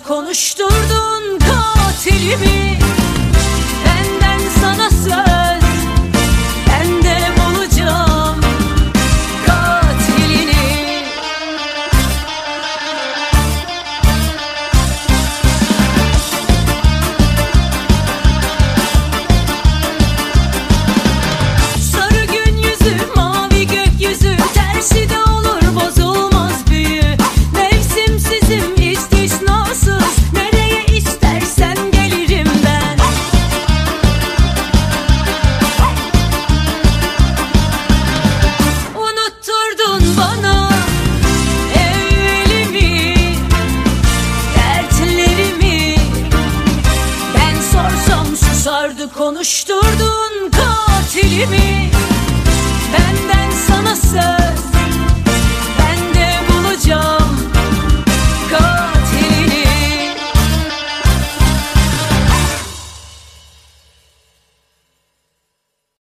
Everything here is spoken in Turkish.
konuşturdun katilimi. Benden sana söz, ben de bulacağım katilini. Sarı gün yüzü, mavi gökyüzü, tersi de olur bozulmaz büyü. Mevsimsizim, istisnasız, nereye istersen gelirim ben. Unutturdun bana evvelimi, dertlerimi. Ben sorsam susardı, konuşturdun katilimi. Benden sana söz,